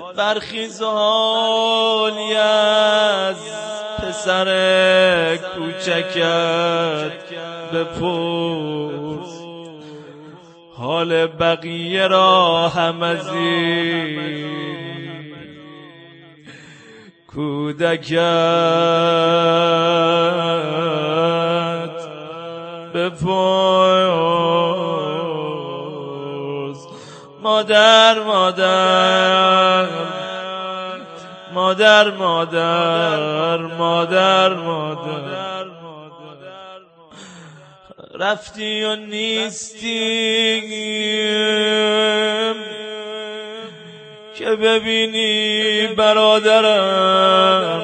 برخیز و حالی از پسر کوچکت بپرس، حال بقیه را هم از این کودکت بپرس. مادر مادر مادر مادر مادر مادر رفتی و نیستیم که ببینی برادرم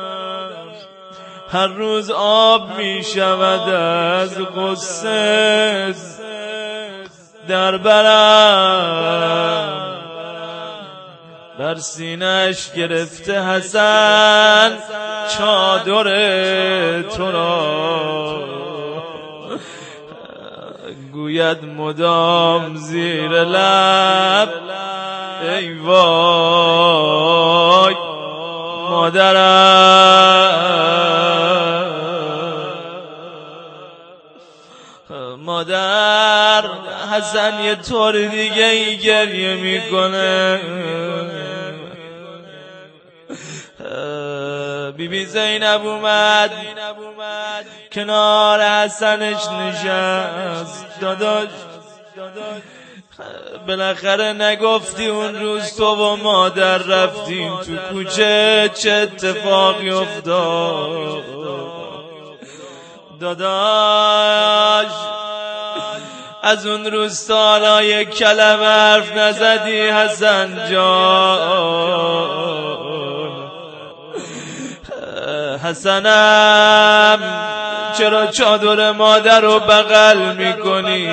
هر روز آب می شود از غصه در برم، بر سینه‌اش گرفته حسن چادر تو را، گوید مدام زیر لب ای وای مادر. حسن یه طور دیگه ای گریه میکنه. بیبی زینب اومد کنار حسنش نشست. داداش بالاخره نگفتی اون روز تو و مادر رفتین تو کوچه چه اتفاقی افتاد؟ داداش از اون روز تا حالا یک کلمه حرف نزدی حسن جان. حسنم چرا چادر مادر رو بغل میکنی؟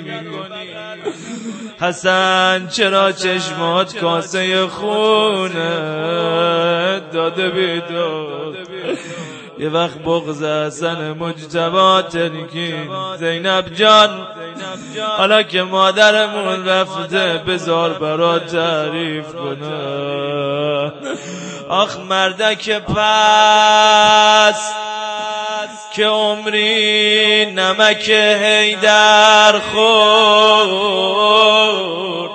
حسن چرا چشمات کاسه خونه داده بیداد؟ یه وقت بغض حسن مجتبی ترکین. زینب جان حالا که مادرمون رفته بذار برات تعریف کنه. آخ مردک پس که عمری نمک حیدر خورد،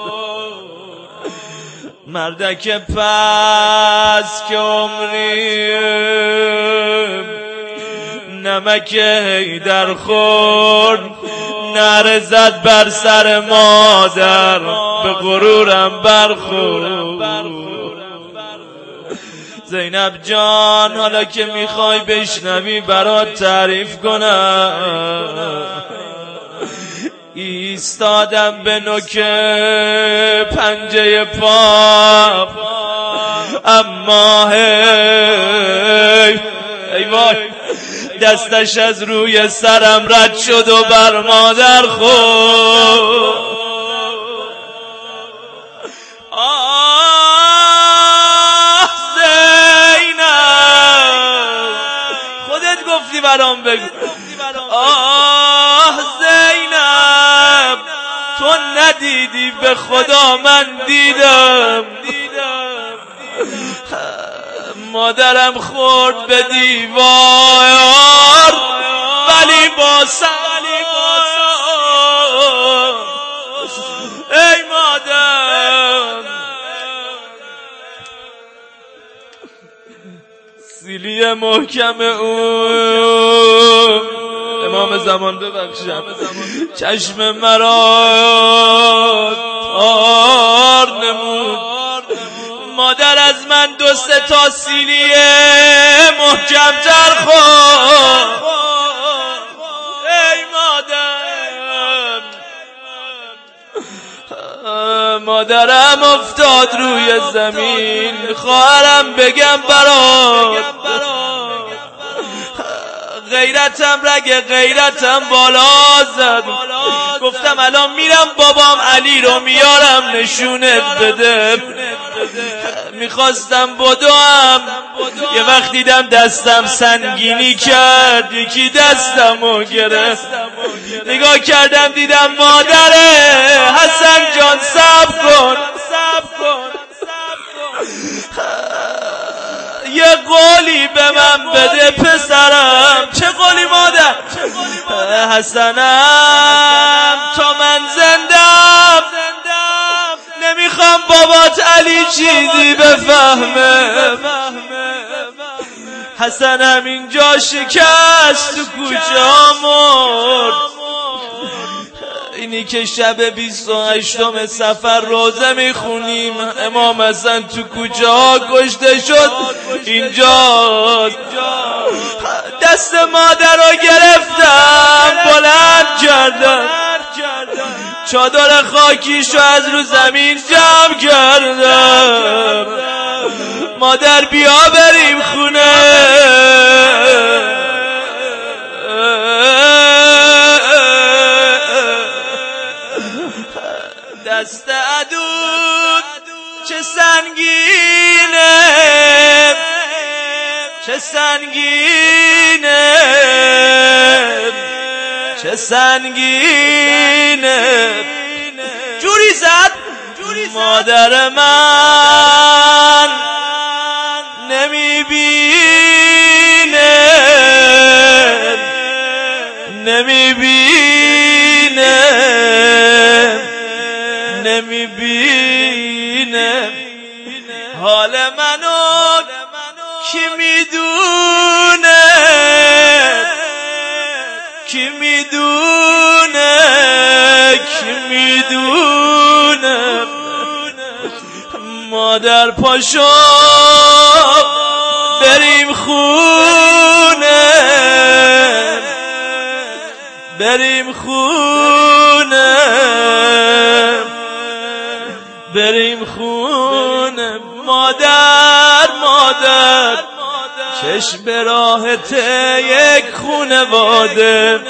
مردک پس که عمری نمک حیدر خورد، نعره زد بر سر مادر به غرورم برخورد. زینب جان حالا که میخوای بشنوی برات تعریف کنم. ایستادم به نوک پنجه پا، اما ای وای دستش از روی سرم رد شد و بر مادر خورد. برام بگو. آه زینب تو ندیدی به خدا من دیدم. مادرم خورد به دیوار ولی با ای مادر سیلی محکم اون امام زمان ببخشم چشم مرا تار نمود. مادر از من 2-3 تا سیلی محکم تر خورد. ای مادرم افتاد روی زمین. خواهرم بگم برات غیرتم رگ غیرتم بالا زد. گفتم الان میرم بابام علی رو میارم نشونت بده. میخواستم بدوم یه وقت دیدم دستم سنگینی کرد، یکی دستمو گرفت. نگاه کردم دیدم مادره. حسن جان صبر کن یه قولی به من بده پسرم. چه قولی مادر؟ حسنم تا من زندم نمیخوام بابات علی چیزی بفهمه. حسنم اینجا شکست تو کوچه مرد. اینی که شب 28 صفر روزه میخونیم امام حسن تو کوچه ها کشته شد. اینجا دست مادر رو گرفتم بلند کردم، چادر خاکیشو از رو زمین جمع کردم. مادر بیا بریم خونه. دست عدود چه سنگینه، چه سنگینه، چه سنگینه. جوری زد مادر من نمیبینه، نمیبینه، نمیبینه حال منو. کی میدونه، کی میدونه، کی میدونه. مادر پاشو بریم خونه، بریم خونه، بریم خونه. مادر مادر چشم به راحت یک خونواده.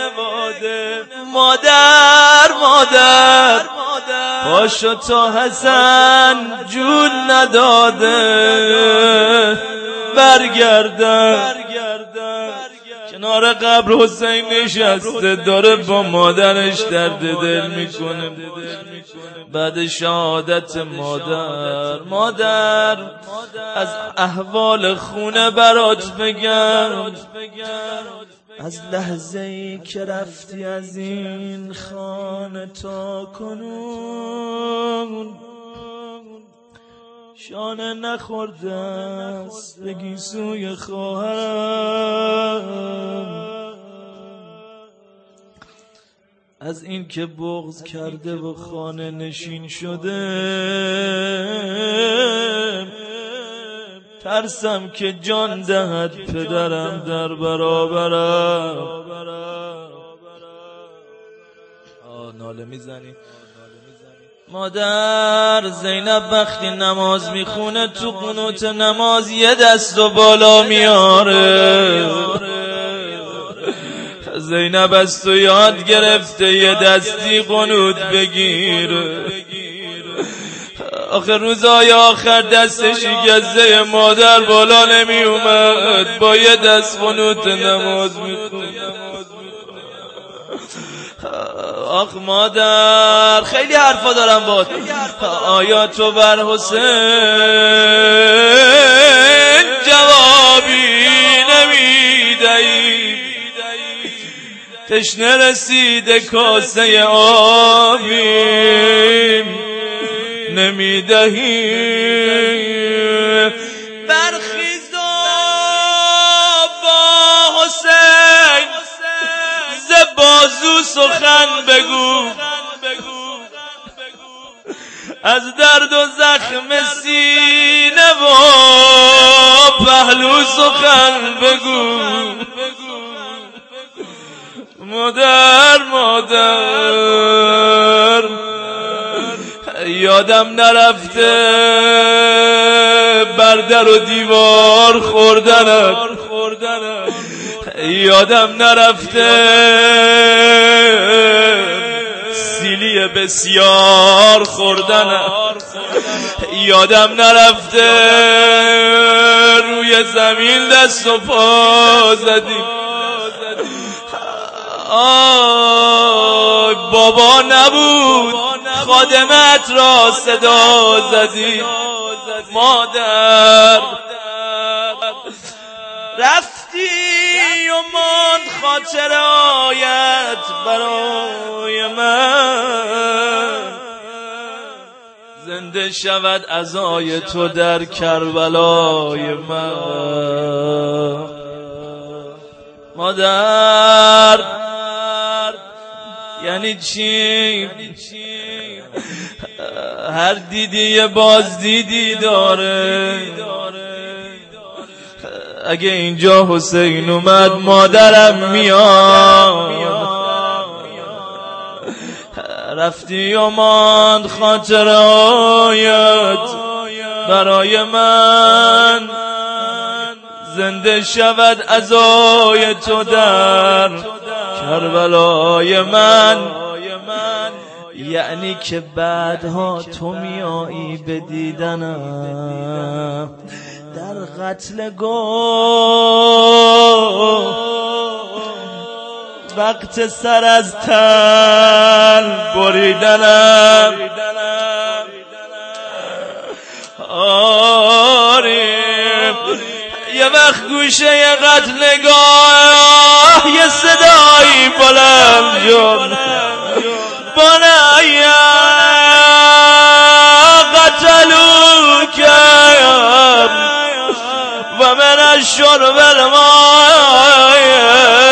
مادر مادر پاشو تا حسن جون نداده برگردن. کنار قبر حسین نشسته داره با مادرش درد دل میکنه. بعد شهادت مادر، مادر از احوال خونه برات بگم. از لحظه ای که رفتی از این خانه تا کنون شانه نخورده است بگی سوی خواهرم. از این که بغض کرده و خانه نشین شده ترسم که جان دهد پدرم در برابرم. ناله میزنی مادر. زینب وقتی نماز میخونه تو قنوت نماز یه دستو بالا میاره. زینب از تو یاد گرفته یه دستی قنوت بگیره. آخر روزای آخر دستش گزه مادر بالا نمی اومد، با یه دست قنوت نماز میخونه. آخ مادر خیلی حرفا دارم باد. آیا تو بر حسین جوابی نمیدهی؟ تشنه رسیده کاسه آبی نمیدهی. برخیز با حسین ز بازو سخن بگو. از درد و زخم سینه و پهلو سخن بگو. مادر مادر یادم نرفته بر در و دیوار خوردنت. یادم نرفته سیلی بسیار خوردنت. یادم نرفته روی زمین دست و پا زدی. آی بابا نبود خادمت را صدا زدی مادر. رفتی و ماند خاطرایت برای من، زنده شود عزای تو در کربلای من. مادر یعنی چی؟ هر دیدی باز دیدی داره. اگه اینجا حسین اومد مادرم میاد. رفتی و ماند خاطرایت برای من، زنده شود عزای تو در کربلای من. یعنی که بعدها تو میایی به دیدنم در قتلگاه، وقت سر از تن بریدنم. آره یه وقت گوشه قتلگاه یه صدایی بلند شد، بنایا قتلوک و من الشرب الماء